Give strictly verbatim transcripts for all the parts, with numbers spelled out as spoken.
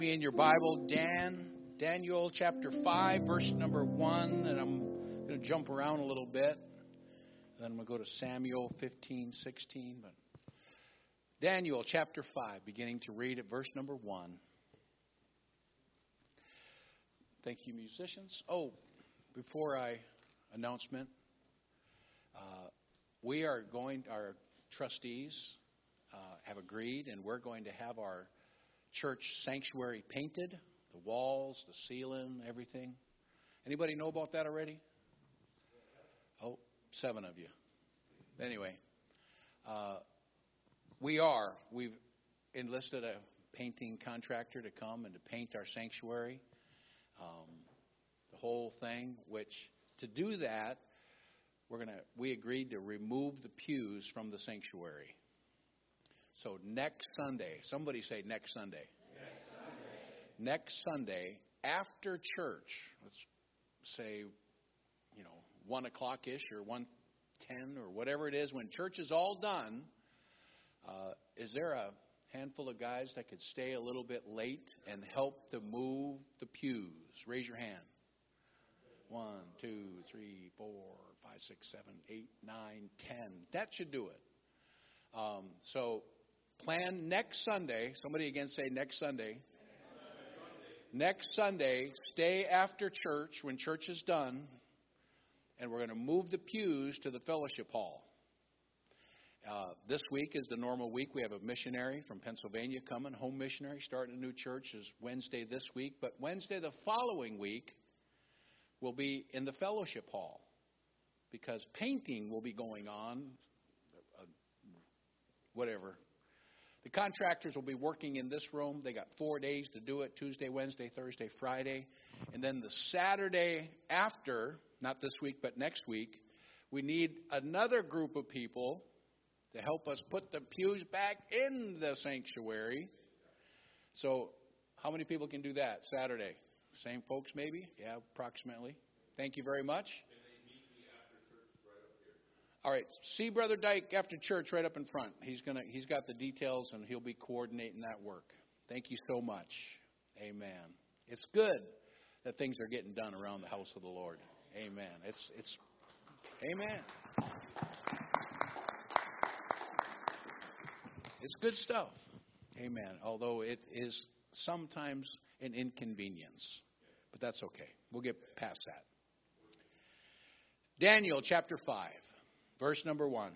Me in your Bible, Dan, Daniel chapter five, verse number one, and I'm going to jump around a little bit. Then I'm going to go to Samuel fifteen, sixteen. But Daniel chapter five, beginning to read at verse number one. Thank you, musicians. Oh, before I announcement, uh, we are going, our trustees uh, have agreed, and we're going to have our church sanctuary painted, the walls, the ceiling, everything. Anybody know about that already? Oh, seven of you. Anyway, uh, we are. We've enlisted a painting contractor to come and to paint our sanctuary, um, the whole thing. Which to do that, we're gonna. We agreed to remove the pews from the sanctuary. So next Sunday, somebody say next Sunday. Next Sunday. Next Sunday, after church, let's say, you know, one o'clock-ish or one ten or whatever it is, when church is all done, uh, is there a handful of guys that could stay a little bit late and help to move the pews? Raise your hand. One, two, three, four, five, six, seven, eight, nine, ten. That should do it. Um, so... Plan next Sunday. Somebody again say next Sunday. Next Sunday, stay after church when church is done, and we're going to move the pews to the fellowship hall. Uh, this week is the normal week. We have a missionary from Pennsylvania coming, home missionary, starting a new church is Wednesday this week. But Wednesday the following week will be in the fellowship hall because painting will be going on, uh, whatever. The contractors will be working in this room. They got four days to do it, Tuesday, Wednesday, Thursday, Friday. And then the Saturday after, not this week, but next week, we need another group of people to help us put the pews back in the sanctuary. So how many people can do that Saturday? Same folks maybe? Yeah, approximately. Thank you very much. All right, see Brother Dyke after church right up in front. He's gonna, he's got the details, and he'll be coordinating that work. Thank you so much. Amen. It's good that things are getting done around the house of the Lord. Amen. It's, it's, amen. It's good stuff. Amen. Although it is sometimes an inconvenience, but that's okay. We'll get past that. Daniel chapter five. Verse number one.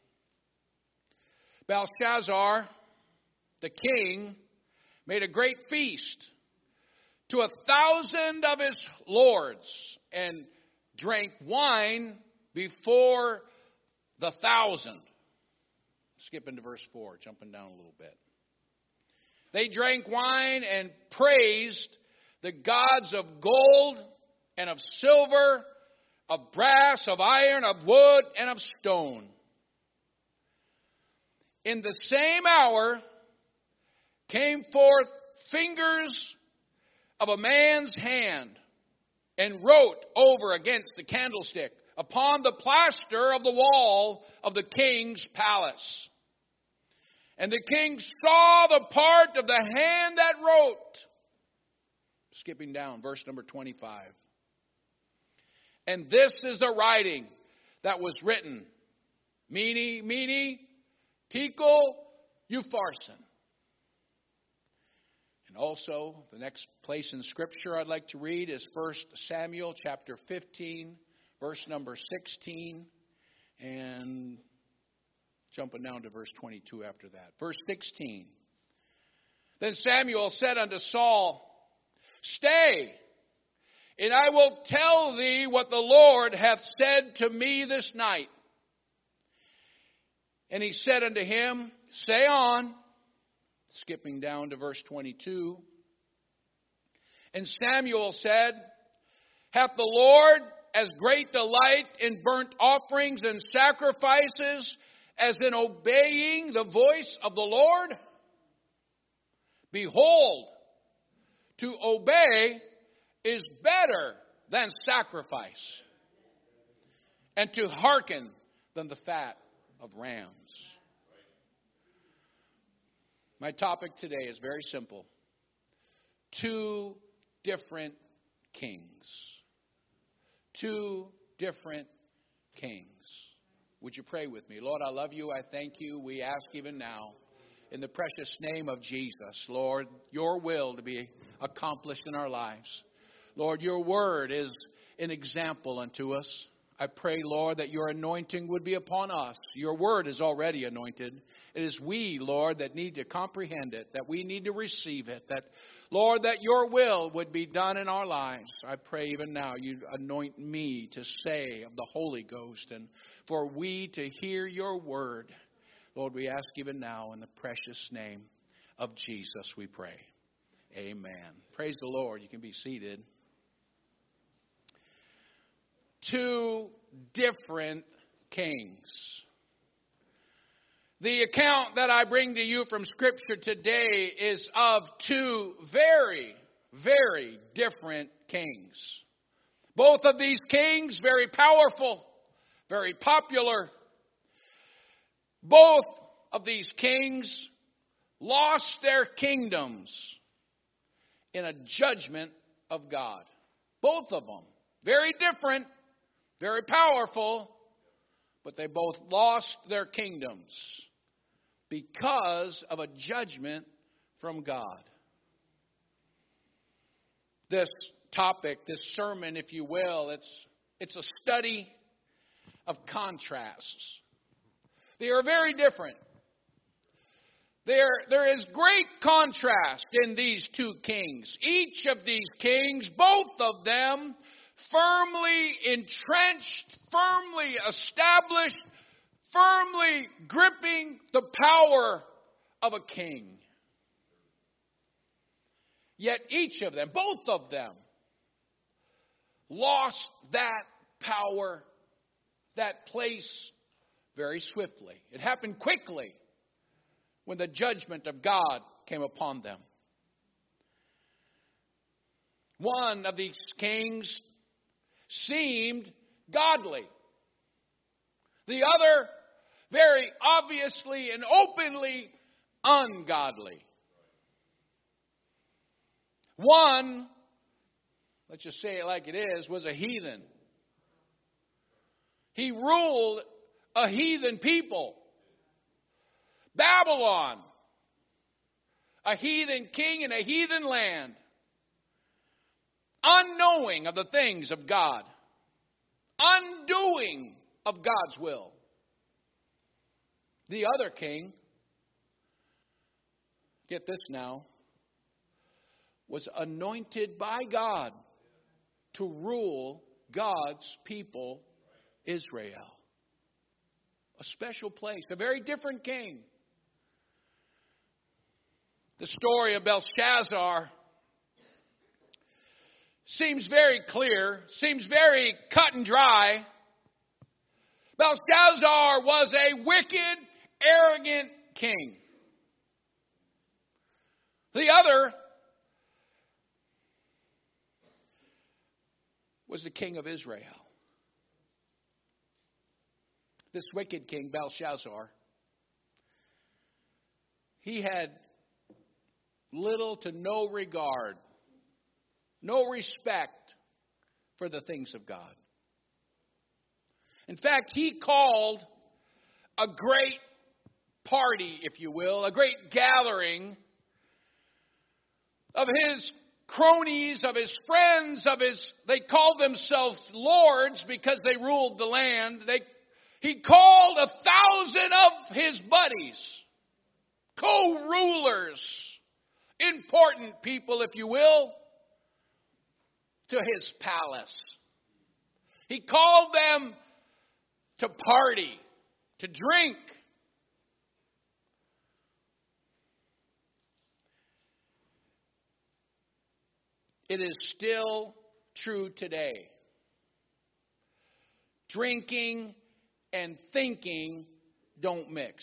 Belshazzar, the king, made a great feast to a thousand of his lords and drank wine before the thousand. Skipping to verse four, jumping down a little bit. They drank wine and praised the gods of gold and of silver, of brass, of iron, of wood, and of stone. In the same hour came forth fingers of a man's hand and wrote over against the candlestick upon the plaster of the wall of the king's palace. And the king saw the part of the hand that wrote. Skipping down, verse number twenty-five. And this is the writing that was written. Mene, mene, tekel, upharsin. And also, the next place in Scripture I'd like to read is First Samuel chapter fifteen, verse number sixteen. And jumping down to verse twenty-two after that. Verse sixteen. Then Samuel said unto Saul, Stay, and I will tell thee what the Lord hath said to me this night. And he said unto him, Say on. Skipping down to verse twenty-two. And Samuel said, Hath the Lord as great delight in burnt offerings and sacrifices as in obeying the voice of the Lord? Behold, to obey is better than sacrifice, and to hearken than the fat of rams. My topic today is very simple. two different kings. Two different kings. Would you pray with me? Lord, I love you. I thank you. We ask even now, in the precious name of Jesus, Lord, your will to be accomplished in our lives. Lord, your word is an example unto us. I pray, Lord, that your anointing would be upon us. Your word is already anointed. It is we, Lord, that need to comprehend it, that we need to receive it, that, Lord, that your will would be done in our lives. I pray even now you anoint me to say of the Holy Ghost and for we to hear your word. Lord, we ask even now in the precious name of Jesus we pray. Amen. Praise the Lord. You can be seated. Two different kings. The account that I bring to you from Scripture today is of two very, very different kings. Both of these kings, very powerful, very popular. Both of these kings lost their kingdoms in a judgment of God. Both of them. Very different, very powerful, but they both lost their kingdoms because of a judgment from God. This topic, this sermon, if you will, it's, it's a study of contrasts. They are very different. There, there is great contrast in these two kings. Each of these kings, both of them, firmly entrenched, firmly established, firmly gripping the power of a king. Yet each of them, both of them, lost that power, that place very swiftly. It happened quickly when the judgment of God came upon them. One of these kings seemed godly. The other, very obviously and openly ungodly. One, let's just say it like it is, was a heathen. He ruled a heathen people. Babylon, a heathen king in a heathen land, unknowing of the things of God, undoing of God's will. The other king, get this now, was anointed by God to rule God's people, Israel. A special place, a very different king. The story of Belshazzar seems very clear, seems very cut and dry. Belshazzar was a wicked, arrogant king. The other was the king of Israel. This wicked king, Belshazzar, he had little to no regard, no respect for the things of God. In fact, he called a great party, if you will, a great gathering of his cronies, of his friends, of his, they called themselves lords because they ruled the land. They, he called a thousand of his buddies, co-rulers, important people, if you will, to his palace. He called them to party, to drink. It is still true today. Drinking and thinking don't mix.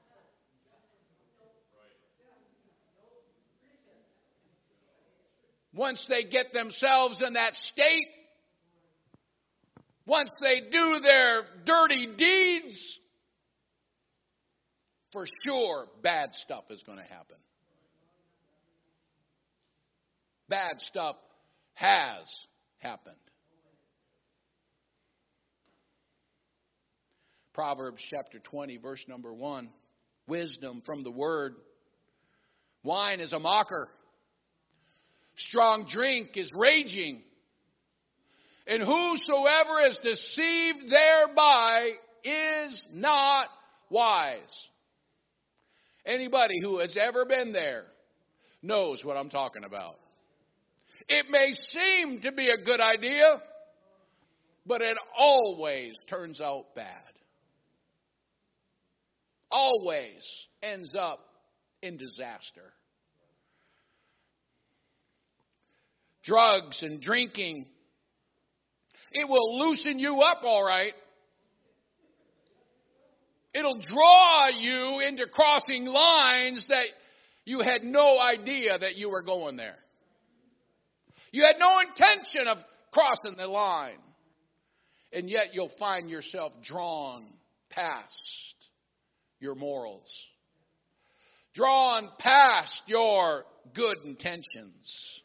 Once they get themselves in that state, once they do their dirty deeds, for sure bad stuff is going to happen. Bad stuff has happened. Proverbs chapter twenty, verse number one. Wisdom from the word. Wine is a mocker. Strong drink is raging. And whosoever is deceived thereby is not wise. Anybody who has ever been there knows what I'm talking about. It may seem to be a good idea, but it always turns out bad. Always ends up in disaster. Drugs and drinking, it will loosen you up all right. It'll draw you into crossing lines that you had no idea that you were going there. You had no intention of crossing the line. And yet you'll find yourself drawn past your morals. Drawn past your good intentions.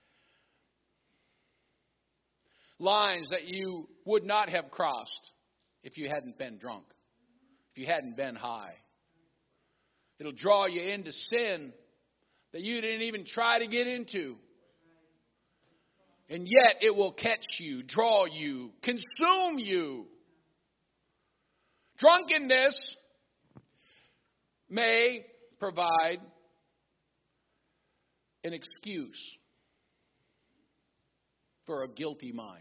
Lines that you would not have crossed if you hadn't been drunk. If you hadn't been high. It'll draw you into sin that you didn't even try to get into. And yet it will catch you, draw you, consume you. Drunkenness may provide an excuse for a guilty mind.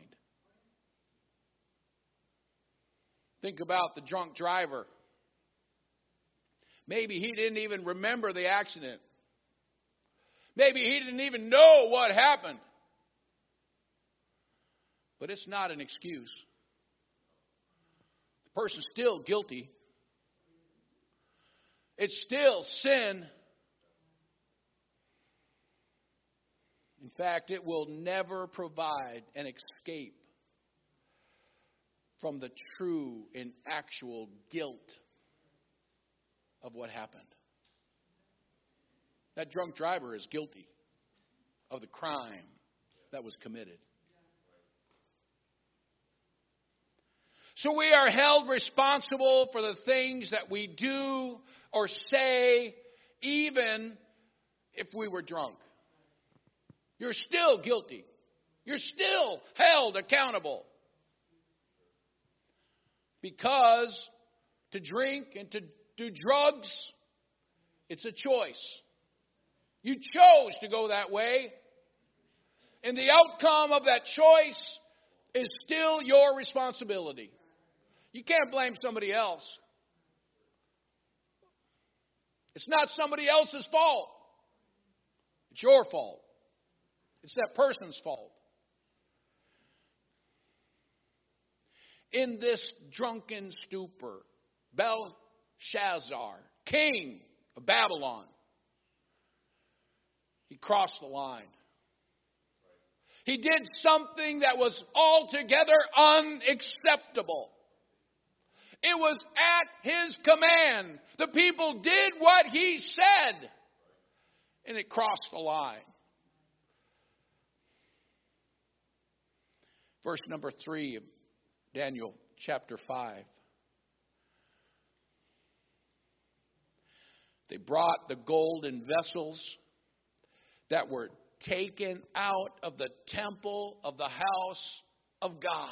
Think about the drunk driver. Maybe he didn't even remember the accident. Maybe he didn't even know what happened. But it's not an excuse. The person's still guilty. It's still sin. In fact, it will never provide an escape from the true and actual guilt of what happened. That drunk driver is guilty of the crime that was committed. So we are held responsible for the things that we do or say, even if we were drunk. You're still guilty. You're still held accountable. Because to drink and to do drugs, it's a choice. You chose to go that way. And the outcome of that choice is still your responsibility. You can't blame somebody else. It's not somebody else's fault. It's your fault. It's that person's fault. In this drunken stupor, Belshazzar, king of Babylon, he crossed the line. He did something that was altogether unacceptable. It was at his command. The people did what he said. And it crossed the line. Verse number three of Daniel chapter five. They brought the golden vessels that were taken out of the temple of the house of God.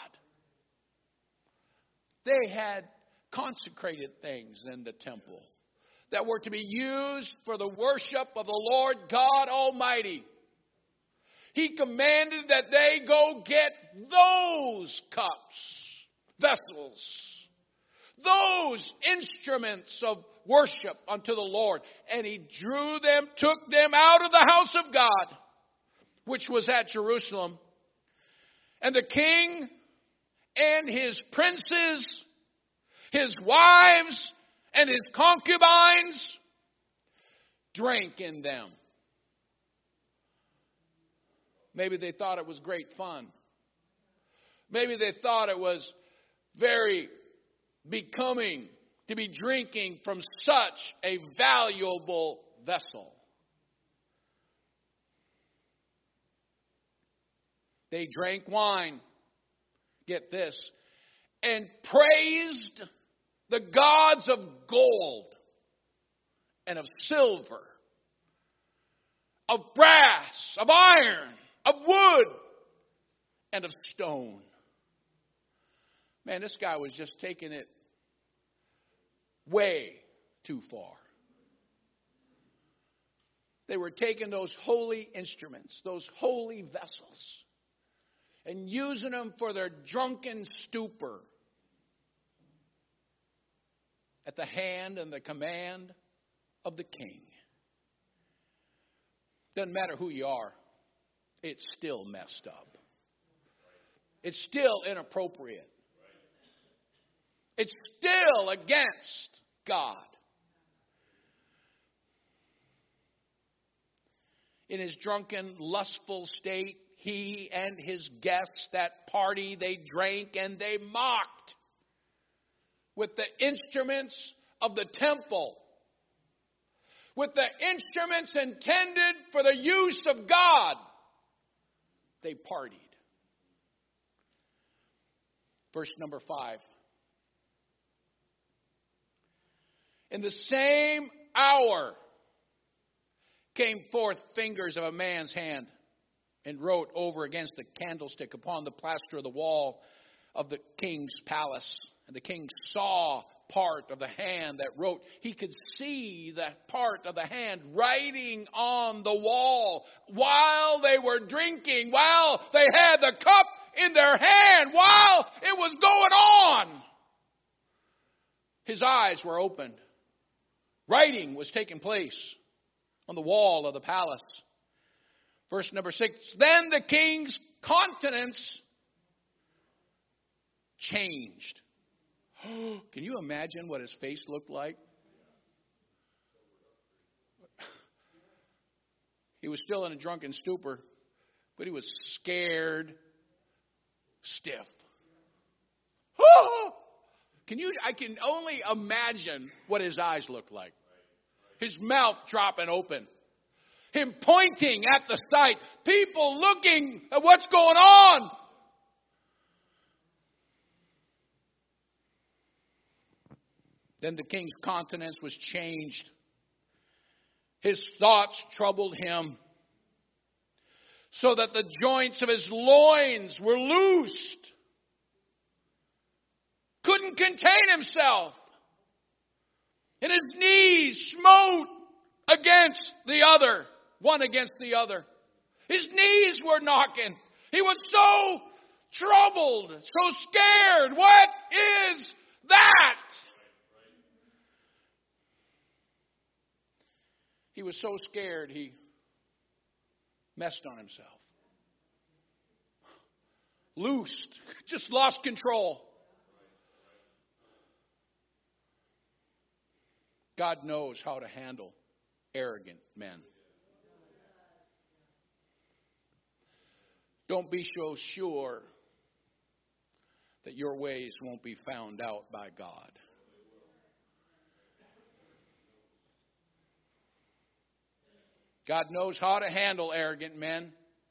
They had consecrated things in the temple that were to be used for the worship of the Lord God Almighty. He commanded that they go get those cups, vessels, those instruments of worship unto the Lord. And he drew them, took them out of the house of God, which was at Jerusalem. And the king and his princes, his wives, and his concubines drank in them. Maybe they thought it was great fun. Maybe they thought it was very becoming to be drinking from such a valuable vessel. They drank wine. Get this. And praised the gods of gold and of silver, of brass, of iron, of wood, and of stone. Man, this guy was just taking it way too far. They were taking those holy instruments, those holy vessels, and using them for their drunken stupor at the hand and the command of the king. Doesn't matter who you are, it's still messed up. It's still inappropriate. It's still against God. In his drunken, lustful state, he and his guests, that party, they drank and they mocked with the instruments of the temple, with the instruments intended for the use of God. They partied. Verse number five. In the same hour came forth fingers of a man's hand and wrote over against the candlestick upon the plaster of the wall of the king's palace. And the king saw part of the hand that wrote. He could see that part of the hand writing on the wall while they were drinking, while they had the cup in their hand, while it was going on. His eyes were opened. Writing was taking place on the wall of the palace. Verse number six. Then the king's countenance changed. Can you imagine what his face looked like? He was still in a drunken stupor, but he was scared stiff. Can you? I can only imagine what his eyes looked like. His mouth dropping open. Him pointing at the sight. People looking at what's going on. Then the king's countenance was changed. His thoughts troubled him, so that the joints of his loins were loosed. Couldn't contain himself. And his knees smote against the other. One against the other. His knees were knocking. He was so troubled, so scared. What is that? He was so scared he messed on himself. Loosed. Just lost control. God knows how to handle arrogant men. Don't be so sure that your ways won't be found out by God. God knows how to handle arrogant men.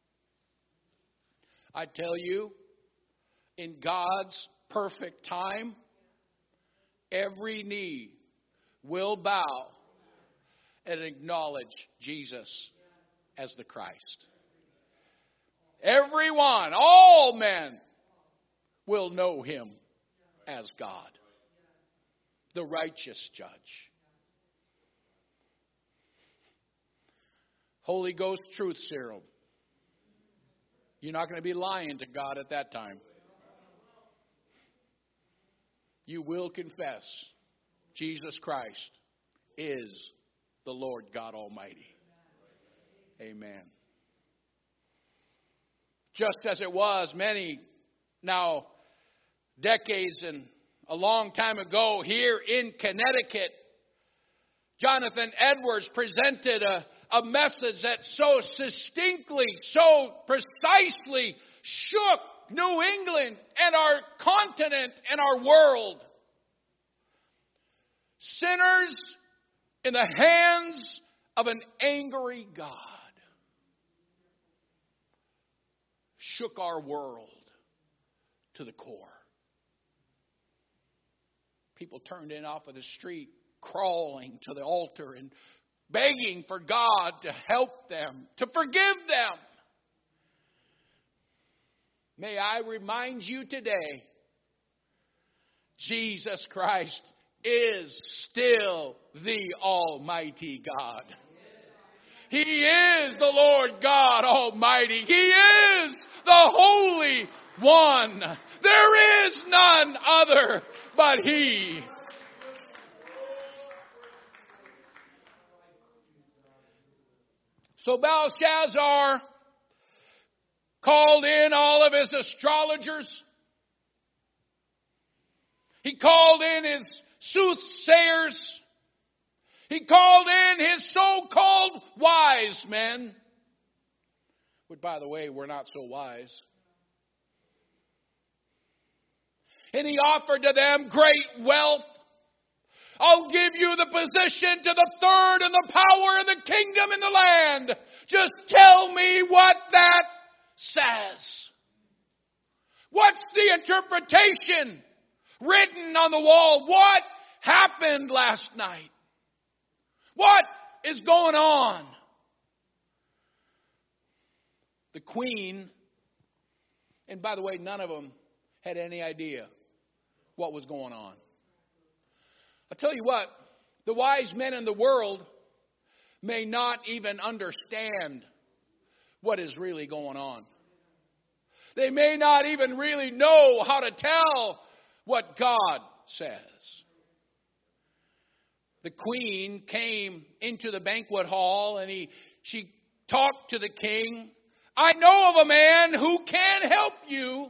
I tell you, in God's perfect time, every knee will bow and acknowledge Jesus as the Christ. Everyone, all men will know him as God, the righteous judge. Holy Ghost truth serum. You're not going to be lying to God at that time. You will confess Jesus Christ is the Lord God Almighty. Amen. Just as it was many now decades and a long time ago here in Connecticut, Jonathan Edwards presented a, a message that so succinctly, so precisely shook New England and our continent and our world. Sinners in the hands of an angry God. shook our world to the core. People turned in off of the street, crawling to the altar and begging for God to help them, to forgive them. May I remind you today, Jesus Christ is still the Almighty God. He is the Lord God Almighty. He is the Holy One. There is none other but He. So Belshazzar called in all of his astrologers. He called in his soothsayers. He called in his so-called wise men. Which, by the way, were not so wise. And he offered to them great wealth. I'll give you the position to the third and the power and the kingdom in the land. Just tell me what that says. What's the interpretation written on the wall? What happened last night? What is going on? The queen, and by the way, none of them had any idea what was going on. I'll tell you what, the wise men in the world may not even understand what is really going on. They may not even really know how to tell what God says. The queen came into the banquet hall and he, she talked to the king. I know of a man who can help you.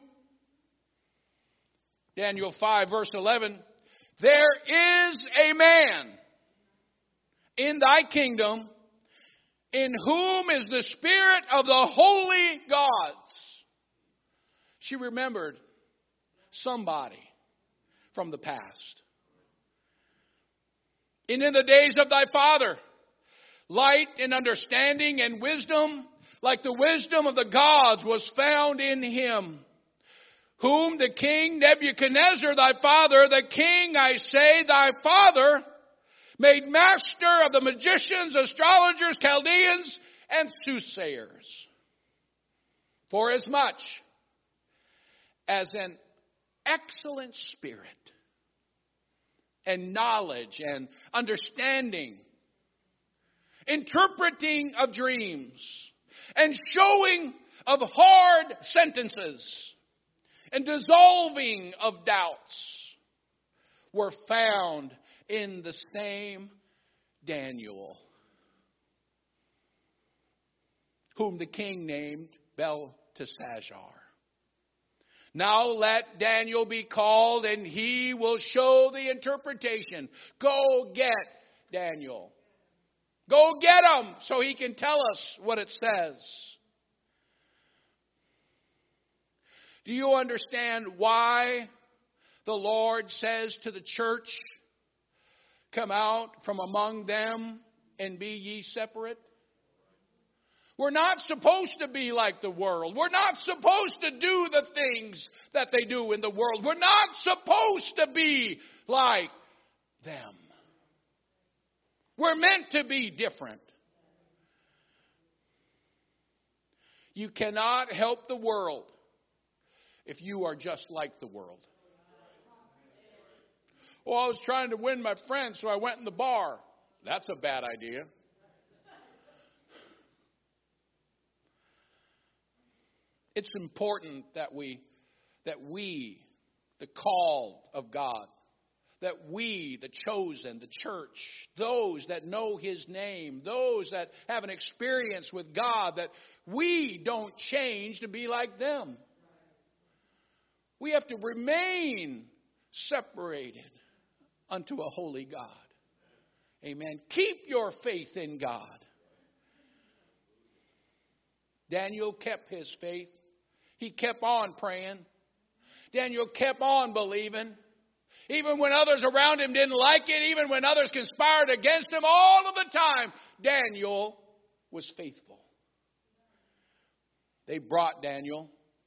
Daniel five verse eleven. There is a man in thy kingdom in whom is the spirit of the holy gods. She remembered somebody from the past. And in the days of thy father, light and understanding and wisdom, like the wisdom of the gods, was found in him. Whom the king Nebuchadnezzar, thy father, the king, I say, thy father, made master of the magicians, astrologers, Chaldeans, and soothsayers. For as much as an excellent spirit and knowledge and understanding, interpreting of dreams, and showing of hard sentences, and dissolving of doubts were found in the same Daniel, whom the king named Belteshazzar. Now let Daniel be called, and he will show the interpretation. Go get Daniel. Go get him so he can tell us what it says. Do you understand why the Lord says to the church, come out from among them and be ye separate? We're not supposed to be like the world. We're not supposed to do the things that they do in the world. We're not supposed to be like them. We're meant to be different. You cannot help the world if you are just like the world. Well, I was trying to win my friends, so I went in the bar. That's a bad idea. It's important that we, that we, the called of God, that we, the chosen, the church, those that know His name, those that have an experience with God, that we don't change to be like them. We have to remain separated unto a holy God. Amen. Keep your faith in God. Daniel kept his faith. He kept on praying. Daniel kept on believing. Even when others around him didn't like it, even when others conspired against him, all of the time, Daniel was faithful. They brought Daniel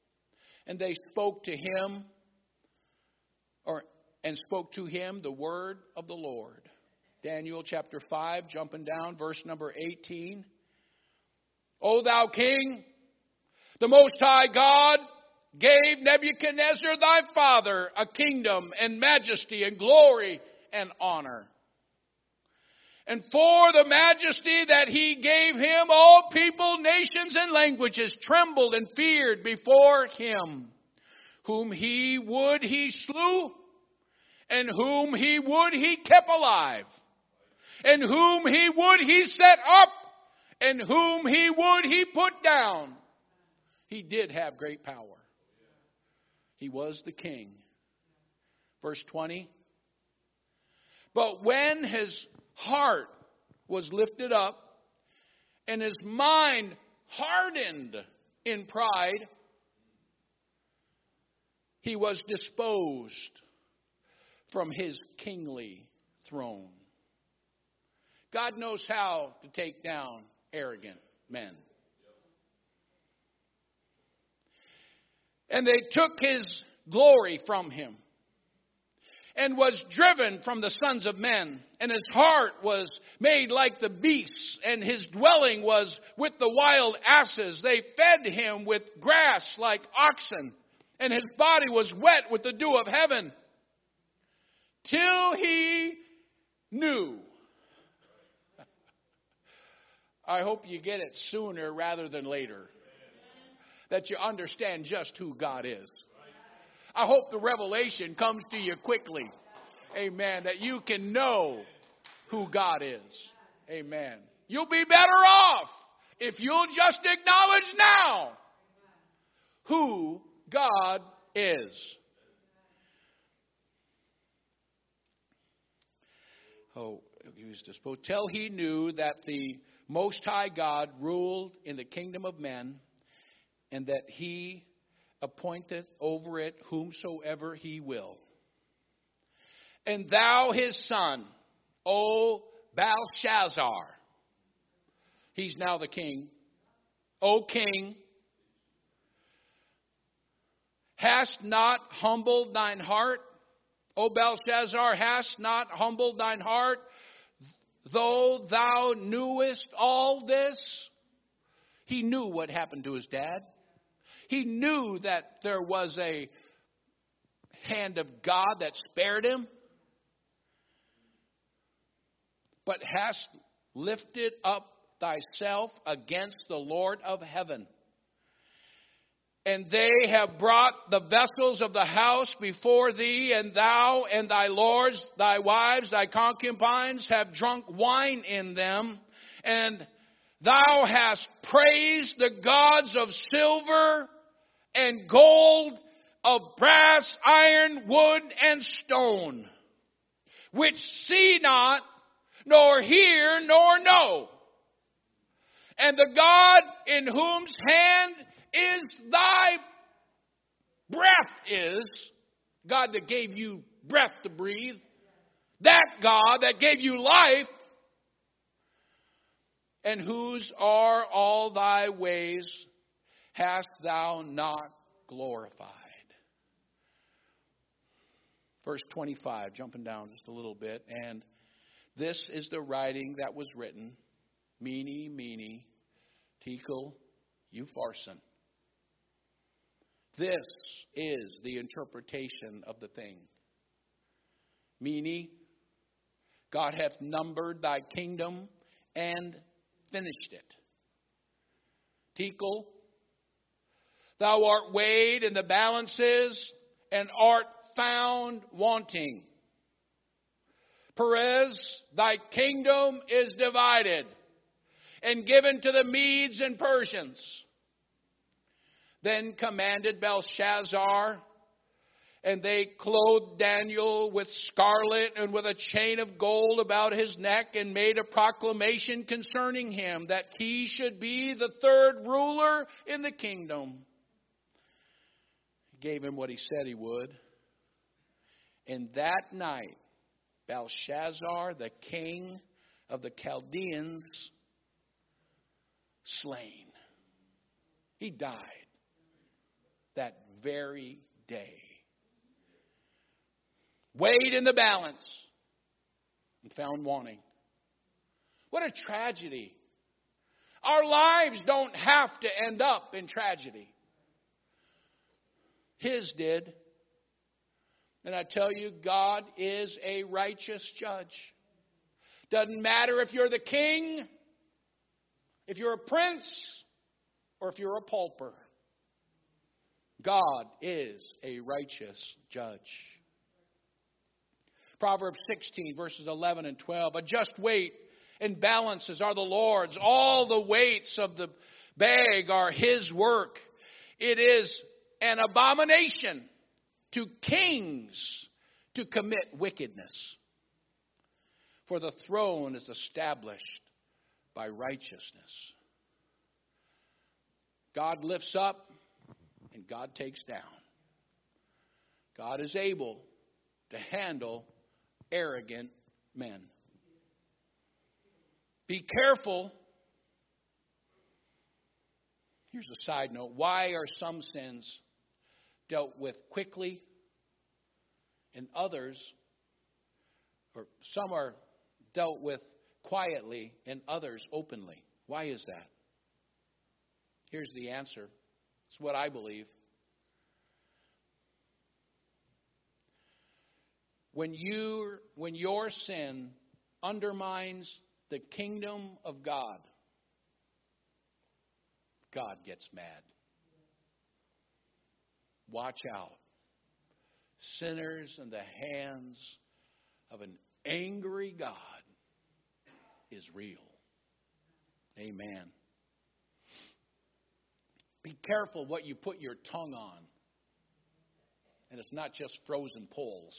And they spoke to him, or and spoke to him the word of the Lord. Daniel chapter five, jumping down, verse number eighteen. O thou king, the Most High God gave Nebuchadnezzar thy father a kingdom and majesty and glory and honor. And for the majesty that he gave him, all people, nations, and languages trembled and feared before him. Whom he would he slew, and whom he would he kept alive, and whom he would he set up, and whom he would he put down. He did have great power. He was the king. Verse twenty. But when his heart was lifted up and his mind hardened in pride, he was disposed from his kingly throne. God knows how to take down arrogant men. And they took his glory from him, and was driven from the sons of men. And his heart was made like the beasts, and his dwelling was with the wild asses. They fed him with grass like oxen, and his body was wet with the dew of heaven, till he knew. I hope you get it sooner rather than later, that you understand just who God is. I hope the revelation comes to you quickly. Amen. That you can know who God is. Amen. You'll be better off if you'll just acknowledge now who God is. Oh, he was disposed. Till he knew that the Most High God ruled in the kingdom of men, and that he appointeth over it whomsoever he will. And thou his son, O Belshazzar, he's now the king, O king, hast not humbled thine heart, O Belshazzar, hast not humbled thine heart, though thou knewest all this. He knew what happened to his dad. He knew that there was a hand of God that spared him. But hast lifted up thyself against the Lord of heaven. And they have brought the vessels of the house before thee, and thou and thy lords, thy wives, thy concubines have drunk wine in them. And thou hast praised the gods of silver and gold, of brass, iron, wood, and stone, which see not, nor hear, nor know. And the God in whose hand is thy breath is, God that gave you breath to breathe, that God that gave you life, and whose are all thy ways, hast thou not glorified. Verse twenty-five, jumping down just a little bit. And this is the writing that was written, Mene, Mene, Tekel, Upharsin. This is the interpretation of the thing. Mene, God hath numbered thy kingdom and finished it. Tekel, thou art weighed in the balances and art found wanting. Perez, thy kingdom is divided and given to the Medes and Persians. Then commanded Belshazzar, and they clothed Daniel with scarlet and with a chain of gold about his neck, and made a proclamation concerning him, that he should be the third ruler in the kingdom. He gave him what he said he would. And that night, Belshazzar, the king of the Chaldeans, slain. He died. that very day. Weighed in the balance and found wanting. What a tragedy. Our lives don't have to end up in tragedy. His did. And I tell you, God is a righteous judge. Doesn't matter if you're the king, if you're a prince, or if you're a pauper. God is a righteous judge. Proverbs sixteen, verses eleven and twelve. A just weight and balances are the Lord's. All the weights of the bag are His work. It is an abomination to kings to commit wickedness. For the throne is established by righteousness. God lifts up and God takes down. God is able to handle arrogant men. Be careful. Here's a side note. Why are some sins dealt with quickly and others, or some are dealt with quietly and others openly? Why is that? Here's the answer. It's what I believe. When you when your sin undermines the kingdom of God, God gets mad. Watch out. Sinners in the hands of an angry God is real. Amen. Be careful what you put your tongue on. And it's not just frozen poles.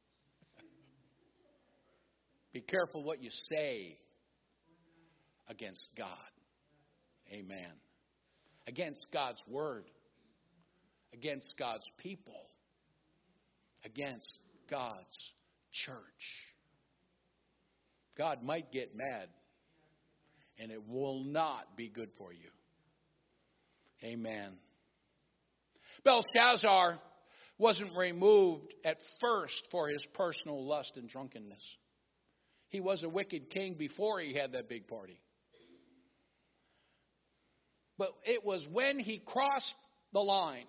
Be careful what you say against God. Amen. Against God's word. Against God's people. Against God's church. God might get mad, and it will not be good for you. Amen. Belshazzar wasn't removed at first for his personal lust and drunkenness. He was a wicked king before he had that big party. But it was when he crossed the line,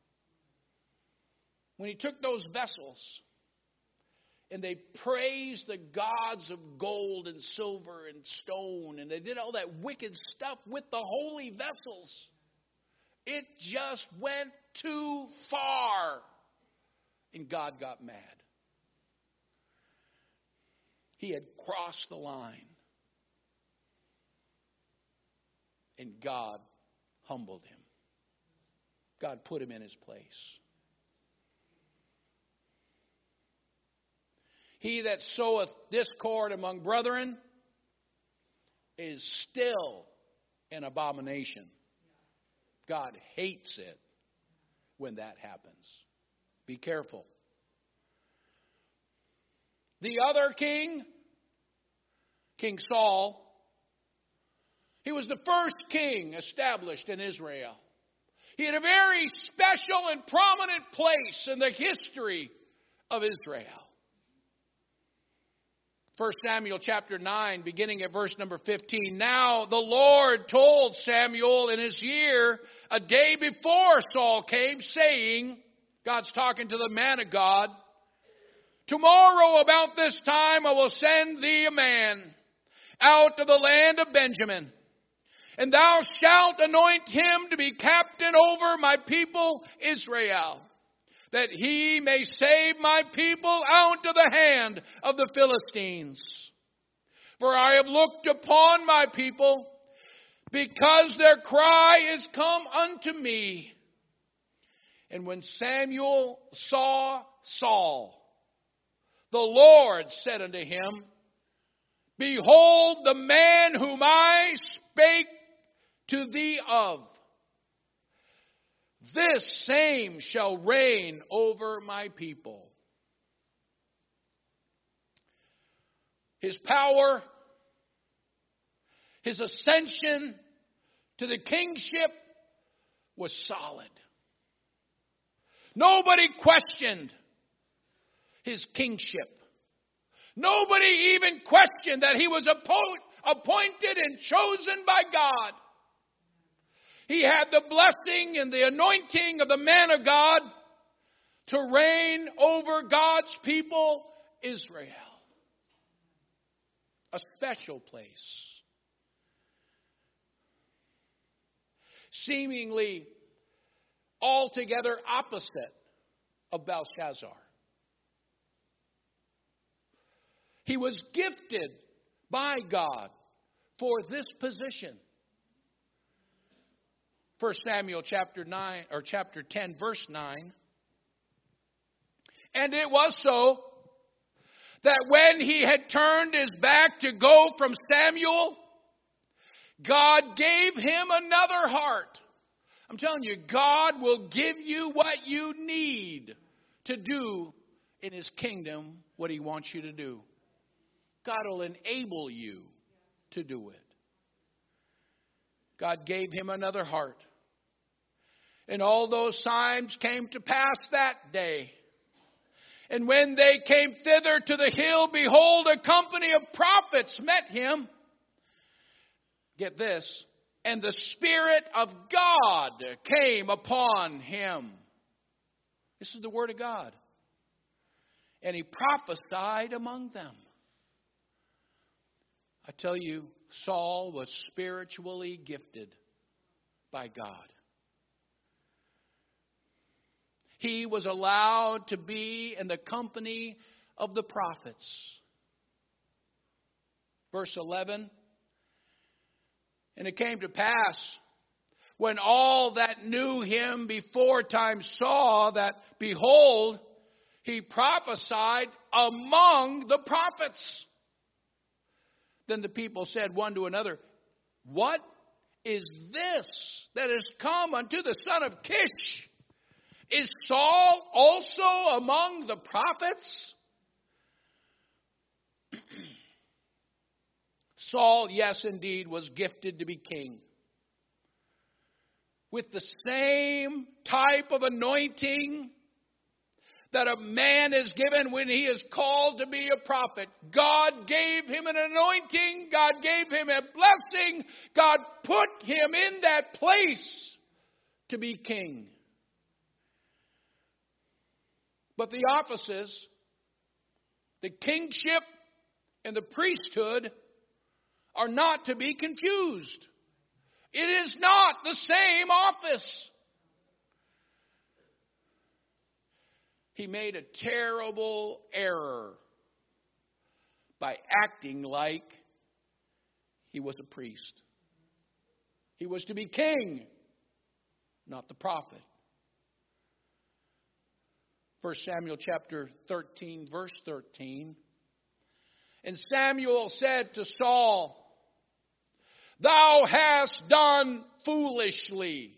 when he took those vessels and they praised the gods of gold and silver and stone, and they did all that wicked stuff with the holy vessels, it just went too far, and God got mad. He had crossed the line, and God humbled him. God put him in his place. He that soweth discord among brethren is still an abomination. God hates it when that happens. Be careful. The other king, King Saul, he was the first king established in Israel. He had a very special and prominent place in the history of Israel. First Samuel chapter nine, beginning at verse number fifteen. Now the Lord told Samuel in his year, a day before Saul came, saying, God's talking to the man of God, tomorrow about this time I will send thee a man out of the land of Benjamin, and thou shalt anoint him to be captain over my people Israel, that he may save my people out of the hand of the Philistines. For I have looked upon my people, because their cry is come unto me. And when Samuel saw Saul, the Lord said unto him, Behold the man whom I spake to thee of. This same shall reign over my people. His power, his ascension to the kingship was solid. Nobody questioned his kingship. Nobody even questioned that he was appointed and chosen by God. He had the blessing and the anointing of the man of God to reign over God's people, Israel. A special place. Seemingly altogether opposite of Belshazzar. He was gifted by God for this position. First Samuel chapter nine or chapter ten verse nine. And it was so that when he had turned his back to go from Samuel, God gave him another heart. I'm telling you, God will give you what you need to do in His kingdom, what He wants you to do. God will enable you to do it. God gave him another heart. And all those signs came to pass that day. And when they came thither to the hill, behold, a company of prophets met him. Get this. And the Spirit of God came upon him. This is the Word of God. And he prophesied among them. I tell you, Saul was spiritually gifted by God. He was allowed to be in the company of the prophets. Verse eleven. And it came to pass, when all that knew him before time saw that, behold, he prophesied among the prophets. Then the people said one to another, what is this that has come unto the son of Kish? Is Saul also among the prophets? Saul, yes, indeed, was gifted to be king. With the same type of anointing that a man is given when he is called to be a prophet. God gave him an anointing. God gave him a blessing. God put him in that place to be king. But the offices, the kingship and the priesthood, are not to be confused. It is not the same office. He made a terrible error by acting like he was a priest. He was to be king, not the prophet. First Samuel chapter thirteen, verse thirteen. And Samuel said to Saul, thou hast done foolishly.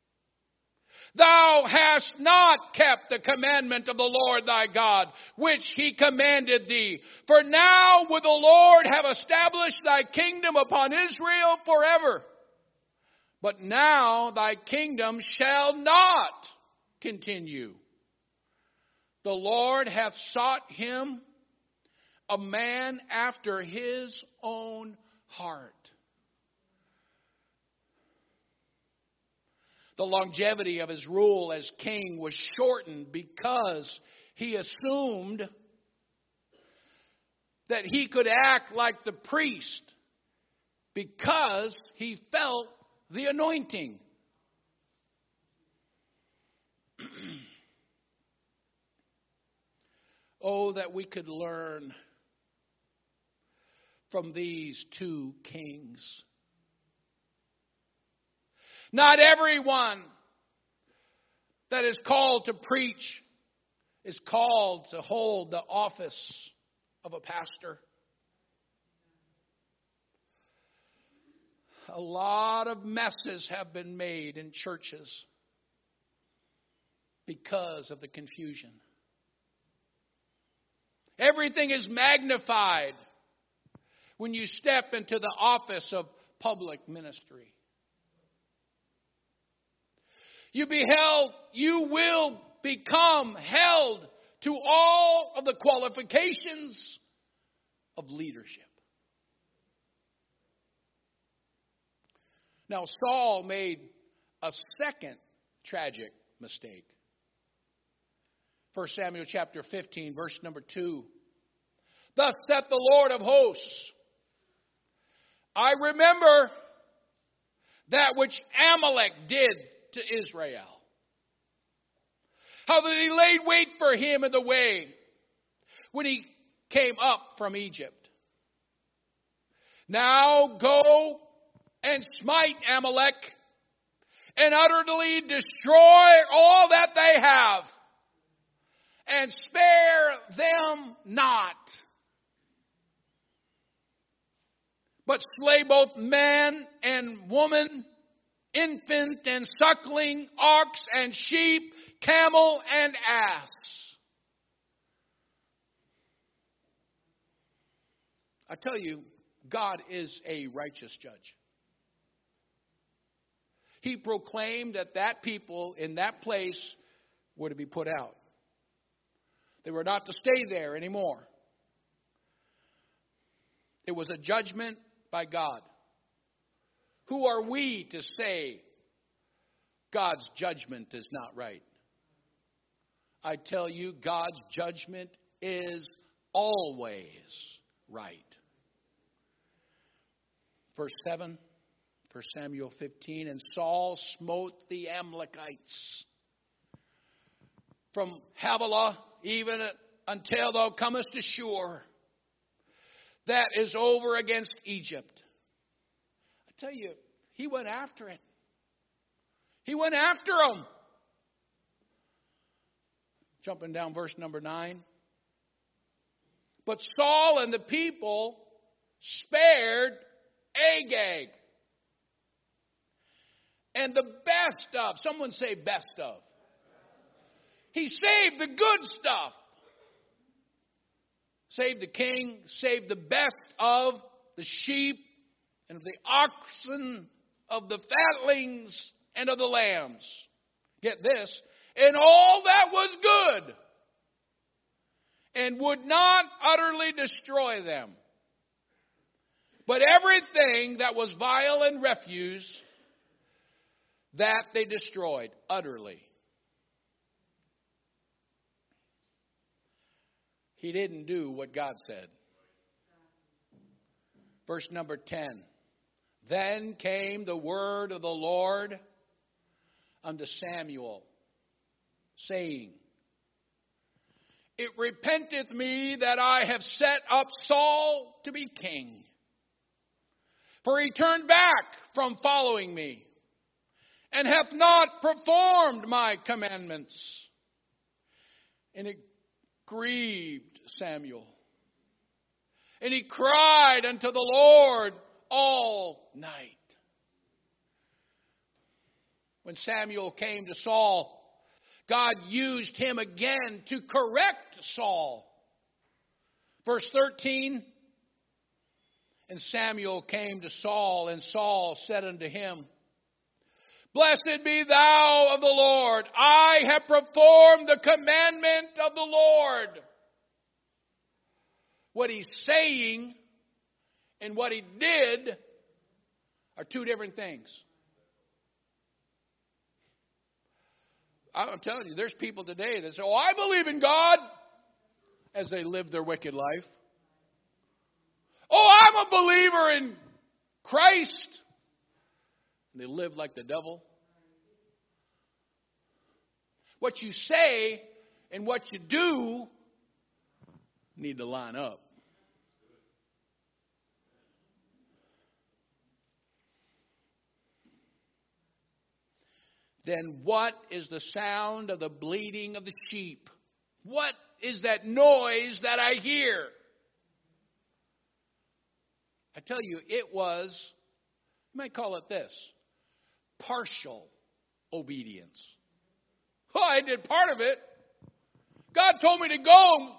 Thou hast not kept the commandment of the Lord thy God, which he commanded thee. For now would the Lord have established thy kingdom upon Israel forever. But now thy kingdom shall not continue. The Lord hath sought him a man after his own heart. The longevity of his rule as king was shortened because he assumed that he could act like the priest because he felt the anointing. Oh, that we could learn from these two kings. Not everyone that is called to preach is called to hold the office of a pastor. A lot of messes have been made in churches because of the confusion. Everything is magnified when you step into the office of public ministry. You beheld, you will become held to all of the qualifications of leadership. Now, Saul made a second tragic mistake. First Samuel chapter fifteen, verse number two. Thus saith the Lord of hosts, I remember that which Amalek did to Israel. How that he laid wait for him in the way when he came up from Egypt. Now go and smite Amalek and utterly destroy all that they have, and spare them not, but slay both man and woman, infant and suckling, ox and sheep, camel and ass. I tell you, God is a righteous judge. He proclaimed that that people in that place were to be put out. They were not to stay there anymore. It was a judgment by God. Who are we to say God's judgment is not right? I tell you, God's judgment is always right. Verse seven. First Samuel fifteen, and Saul smote the Amalekites from Havilah even until thou comest to Shur, that is over against Egypt. I tell you, he went after it. He went after them. Jumping down verse number nine. But Saul and the people spared Agag. And the best of, someone say best of. He saved the good stuff. Saved the king, saved the best of the sheep and of the oxen, of the fatlings and of the lambs. Get this, and all that was good, and would not utterly destroy them. But everything that was vile and refuse, that they destroyed utterly. He didn't do what God said. Verse number ten. Then came the word of the Lord unto Samuel, saying, It repenteth me that I have set up Saul to be king. For he turned back from following me, and hath not performed my commandments. And it grieved Samuel. And he cried unto the Lord all night. When Samuel came to Saul, God used him again to correct Saul. Verse thirteen. And Samuel came to Saul, and Saul said unto him, Blessed be thou of the Lord. I have performed the commandment of the Lord. What he's saying and what he did are two different things. I'm telling you, there's people today that say, oh, I believe in God, as they live their wicked life. Oh, I'm a believer in Christ. And they live like the devil. What you say and what you do need to line up. Then what is the sound of the bleating of the sheep? What is that noise that I hear? I tell you, it was, you might call it this, partial obedience. Oh, I did part of it. God told me to go.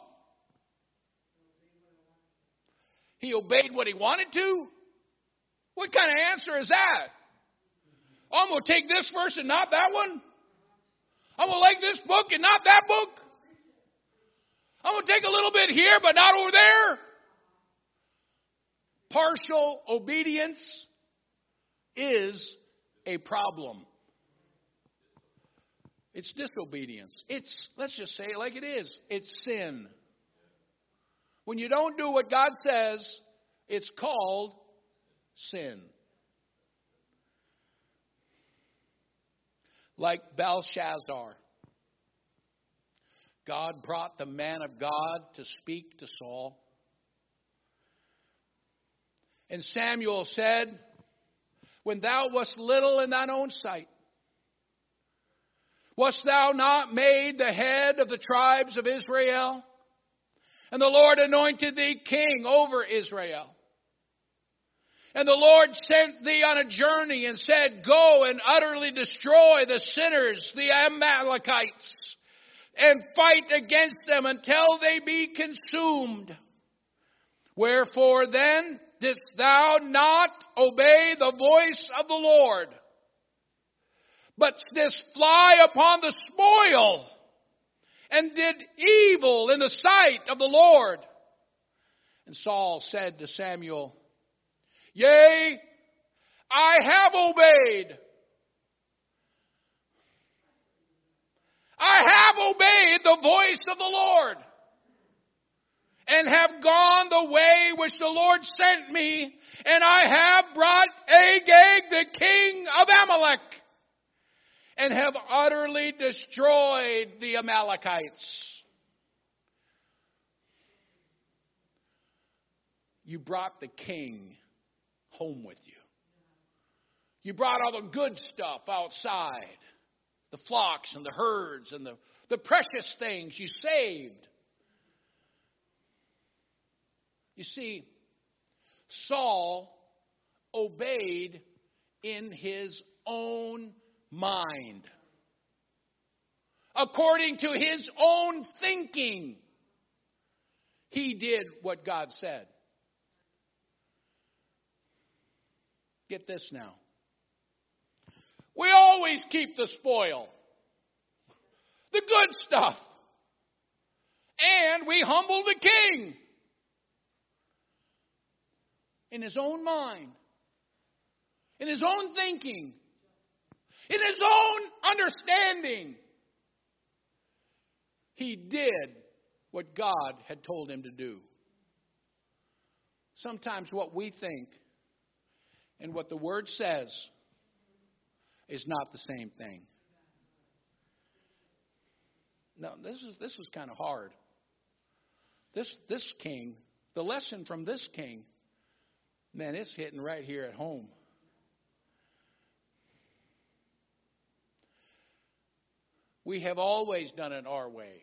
He obeyed what he wanted to? What kind of answer is that? Oh, I'm going to take this verse and not that one? I'm going to like this book and not that book. I'm going to take a little bit here, but not over there. Partial obedience is a problem. It's disobedience. It's, let's just say it like it is. It's sin. When you don't do what God says, it's called sin. Like Belshazzar. God brought the man of God to speak to Saul. And Samuel said, when thou wast little in thine own sight, wast thou not made the head of the tribes of Israel? And the Lord anointed thee king over Israel. And the Lord sent thee on a journey and said, go and utterly destroy the sinners, the Amalekites, and fight against them until they be consumed. Wherefore then didst thou not obey the voice of the Lord, but didst fly upon the spoil, and did evil in the sight of the Lord? And Saul said to Samuel, yea, I have obeyed. I have obeyed the voice of the Lord, and have gone the way which the Lord sent me, and I have brought Agag, the king of Amalek, and have utterly destroyed the Amalekites. You brought the king home with you. You brought all the good stuff outside. The flocks and the herds and the, the precious things you saved. You see, Saul obeyed in his own mind, according to his own thinking. He did what God said. Get this now. We always keep the spoil, the good stuff, and we humble the king in his own mind, in his own thinking, in his own understanding. He did what God had told him to do. Sometimes what we think and what the Word says is not the same thing. Now, this is this is kind of hard. This this king, the lesson from this king, man, it's hitting right here at home. We have always done it our way.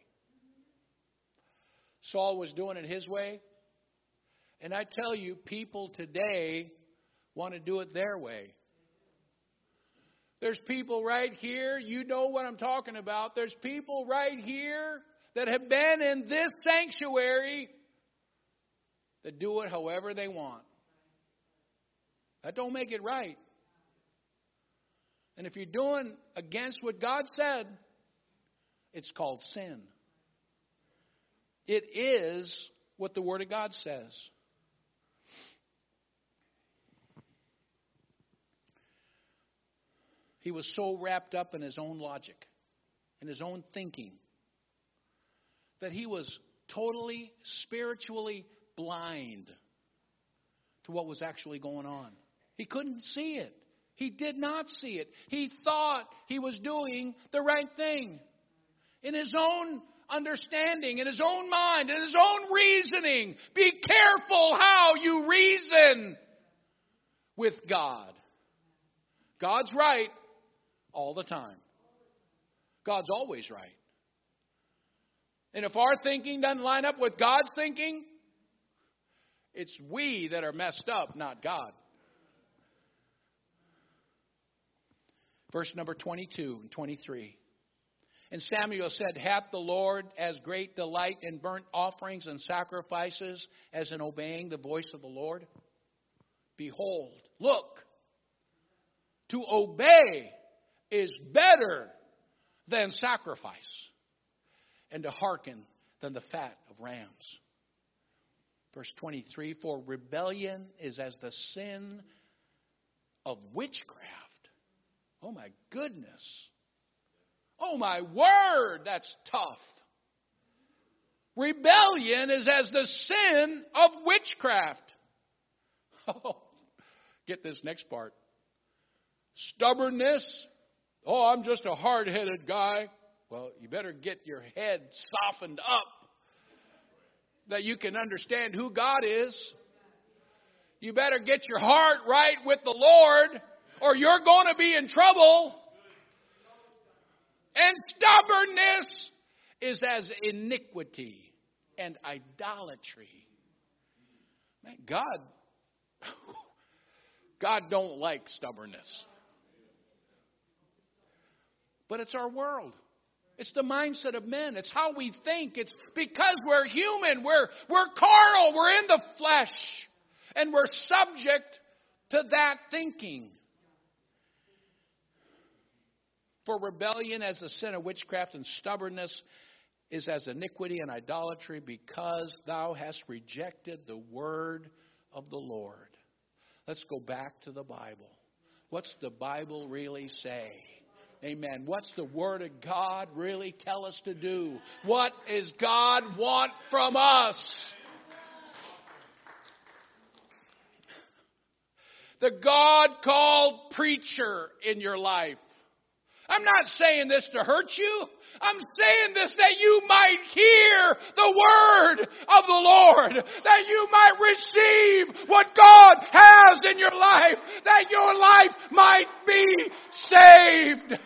Saul was doing it his way. And I tell you, people today want to do it their way. There's people right here, you know what I'm talking about. There's people right here that have been in this sanctuary that do it however they want. That don't make it right. And if you're doing against what God said, it's called sin. It is what the Word of God says. He was so wrapped up in his own logic, in his own thinking, that he was totally spiritually blind to what was actually going on. He couldn't see it. He did not see it. He thought he was doing the right thing. In his own understanding, in his own mind, in his own reasoning. Be careful how you reason with God. God's right all the time. God's always right. And if our thinking doesn't line up with God's thinking, it's we that are messed up, not God. Verse number twenty-two and twenty-three. And Samuel said, hath the Lord as great delight in burnt offerings and sacrifices as in obeying the voice of the Lord? Behold, look, to obey is better than sacrifice, and to hearken than the fat of rams. Verse twenty-three, for rebellion is as the sin of witchcraft. Oh my goodness. Oh my word, that's tough. Rebellion is as the sin of witchcraft. Oh, get this next part. Stubbornness. Oh, I'm just a hard-headed guy. Well, you better get your head softened up that you can understand who God is. You better get your heart right with the Lord, or you're going to be in trouble. And stubbornness is as iniquity and idolatry. Man, God, God don't like stubbornness. But it's our world. It's the mindset of men. It's how we think. It's because we're human. We're, we're carnal. We're in the flesh. And we're subject to that thinking. For rebellion as the sin of witchcraft, and stubbornness is as iniquity and idolatry, because thou hast rejected the word of the Lord. Let's go back to the Bible. What's the Bible really say? Amen. What's the Word of God really tell us to do? What does God want from us? The God-called preacher in your life. I'm not saying this to hurt you. I'm saying this that you might hear the word of the Lord. That you might receive what God has in your life. That your life might be saved.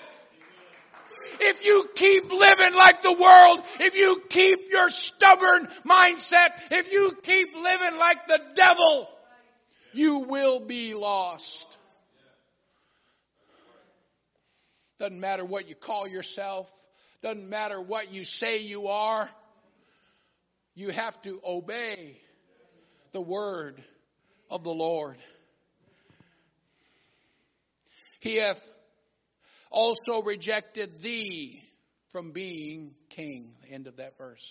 If you keep living like the world, if you keep your stubborn mindset, if you keep living like the devil, you will be lost. Doesn't matter what you call yourself. Doesn't matter what you say you are. You have to obey the word of the Lord. He hath also rejected thee from being king. The end of that verse.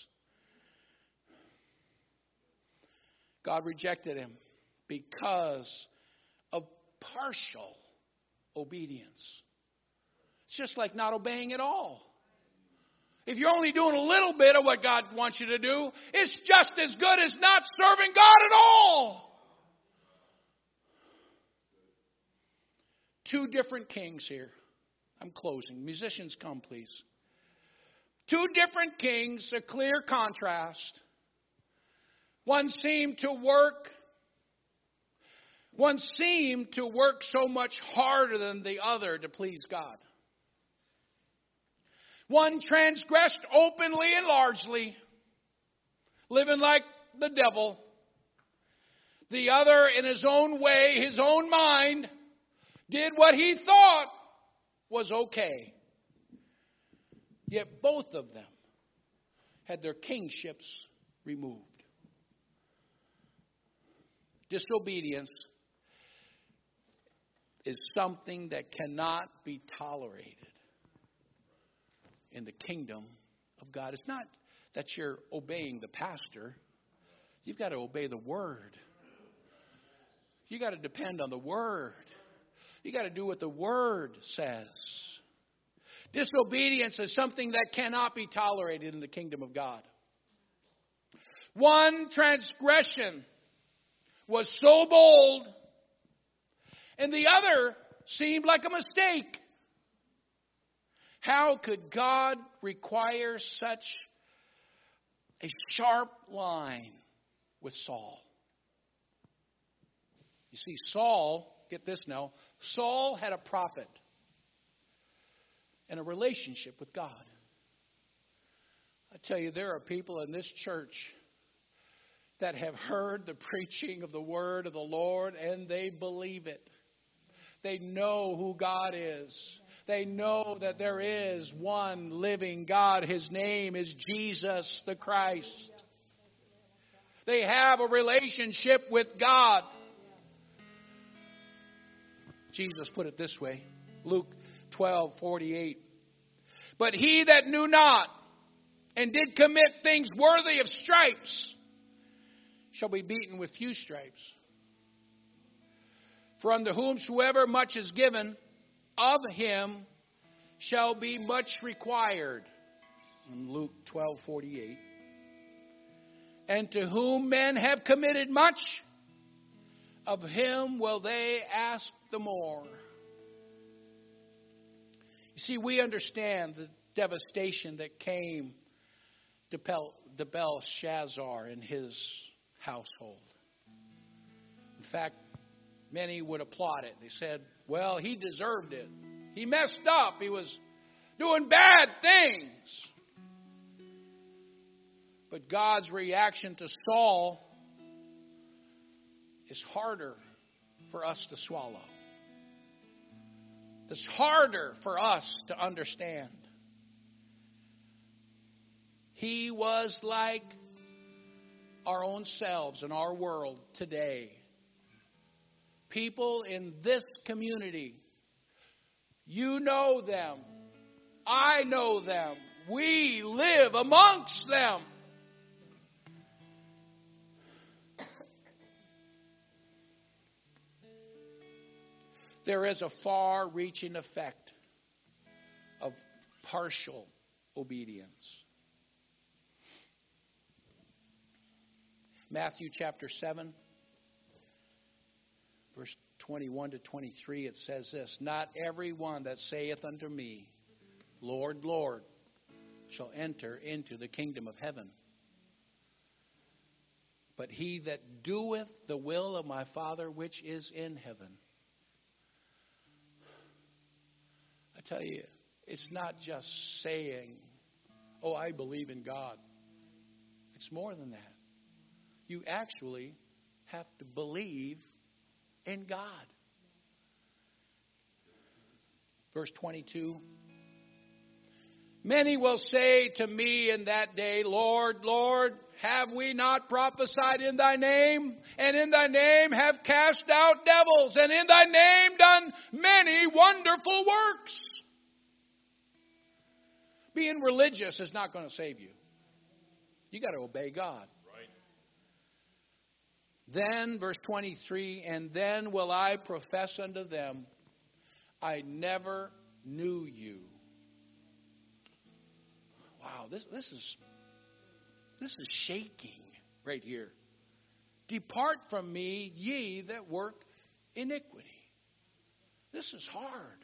God rejected him because of partial obedience. It's just like not obeying at all. If you're only doing a little bit of what God wants you to do, it's just as good as not serving God at all. Two different kings here. I'm closing. Musicians, come please. Two different kings, a clear contrast. One seemed to work One seemed to work so much harder than the other to please God. One transgressed openly and largely, living like the devil. The other, in his own way, his own mind, did what he thought was okay. Yet both of them had their kingships removed. Disobedience is something that cannot be tolerated in the kingdom of God. It's not that you're obeying the pastor. You've got to obey the word. You've got to depend on the word. You've got to do what the word says. Disobedience is something that cannot be tolerated in the kingdom of God. One transgression was so bold, and the other seemed like a mistake. How could God require such a sharp line with Saul? You see, Saul, get this now, Saul had a prophet and a relationship with God. I tell you, there are people in this church that have heard the preaching of the word of the Lord and they believe it. They know who God is. They know that there is one living God. His name is Jesus the Christ. They have a relationship with God. Jesus put it this way. Luke twelve forty-eight. But he that knew not, and did commit things worthy of stripes, shall be beaten with few stripes. For unto whomsoever much is given, of him shall be much required. In Luke twelve forty-eight. And to whom men have committed much, of him will they ask the more. You see, we understand the devastation that came to Belshazzar and his household. In fact, many would applaud it. They said, well, he deserved it. He messed up. He was doing bad things. But God's reaction to Saul is harder for us to swallow. It's harder for us to understand. He was like our own selves in our world today. People in this community, you know them. I know them. We live amongst them. There is a far-reaching effect of partial obedience. Matthew chapter seven, verse twenty-one to twenty-three, it says this, Not every one that saith unto me, Lord, Lord, shall enter into the kingdom of heaven, but he that doeth the will of my Father which is in heaven. I tell you, it's not just saying, oh, I believe in God. It's more than that. You actually have to believe in God. Verse twenty-two. Many will say to me in that day, Lord, Lord, have we not prophesied in thy name? And in thy name have cast out devils, and in thy name done many wonderful works. Being religious is not going to save you. You got to obey God. Then, verse twenty-three, and then will I profess unto them, I never knew you. Wow, this, this is this is shaking right here. Depart from me, ye that work iniquity. This is hard.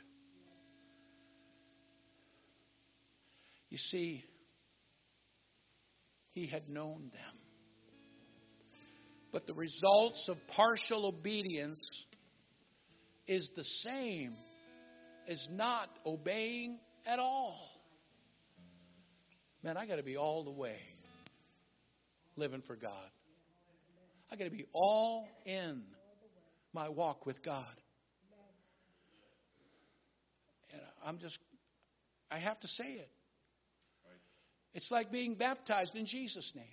You see, he had known them. But the results of partial obedience is the same as not obeying at all. Man, I got to be all the way living for God. I got to be all in my walk with God. And I'm just, I have to say it. It's like being baptized in Jesus' name.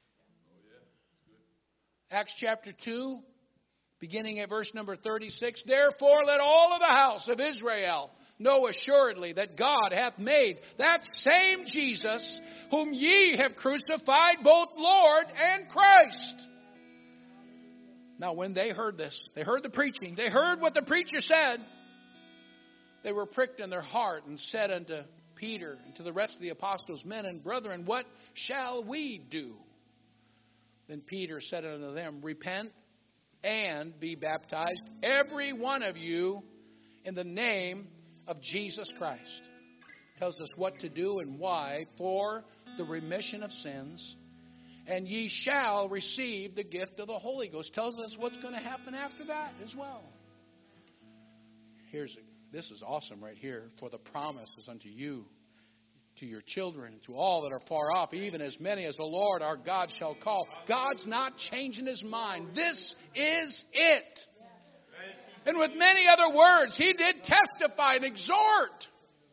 Acts chapter two, beginning at verse number thirty-six. Therefore let all of the house of Israel know assuredly that God hath made that same Jesus whom ye have crucified both Lord and Christ. Now when they heard this, they heard the preaching, they heard what the preacher said, they were pricked in their heart and said unto Peter and to the rest of the apostles, Men and brethren, what shall we do? Then Peter said unto them, Repent and be baptized, every one of you, in the name of Jesus Christ. Tells us what to do and why for the remission of sins. And ye shall receive the gift of the Holy Ghost. Tells us what's going to happen after that as well. Here's a, this is awesome right here. For the promise is unto you, to your children, to all that are far off, even as many as the Lord our God shall call. God's not changing his mind. This is it. And with many other words, he did testify and exhort,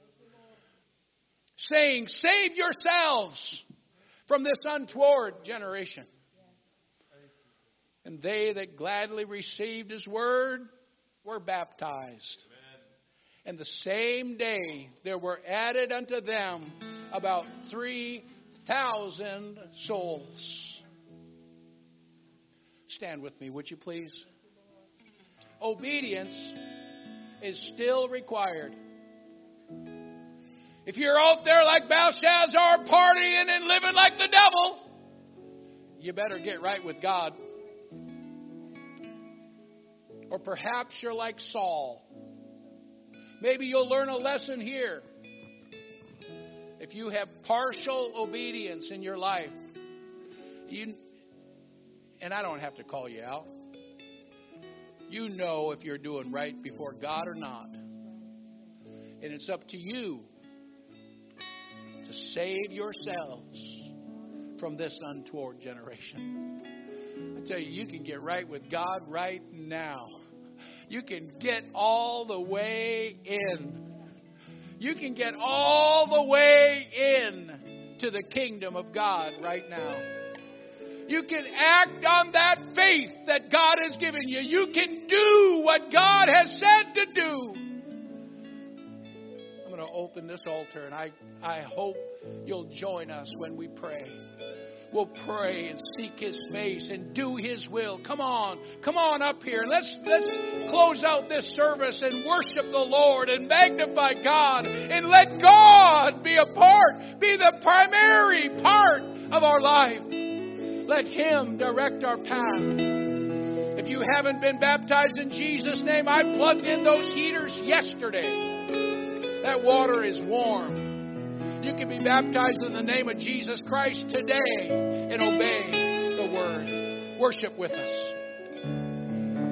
saying, Save yourselves from this untoward generation. And they that gladly received his word were baptized. And the same day there were added unto them about three thousand souls. Stand with me, would you please? Obedience is still required. If you're out there like Belshazzar, partying and living like the devil, you better get right with God. Or perhaps you're like Saul. Maybe you'll learn a lesson here. If you have partial obedience in your life, you, and I don't have to call you out, you know if you're doing right before God or not. And it's up to you to save yourselves from this untoward generation. I tell you, you can get right with God right now. You can get all the way in. You can get all the way in to the kingdom of God right now. You can act on that faith that God has given you. You can do what God has said to do. I'm going to open this altar, and I, I hope you'll join us when we pray. We'll pray and seek His face and do His will. Come on. Come on up here. Let's, let's close out this service and worship the Lord and magnify God and let God be a part, be the primary part of our life. Let Him direct our path. If you haven't been baptized in Jesus' name, I plugged in those heaters yesterday. That water is warm. You can be baptized in the name of Jesus Christ today and obey the Word. Worship with us.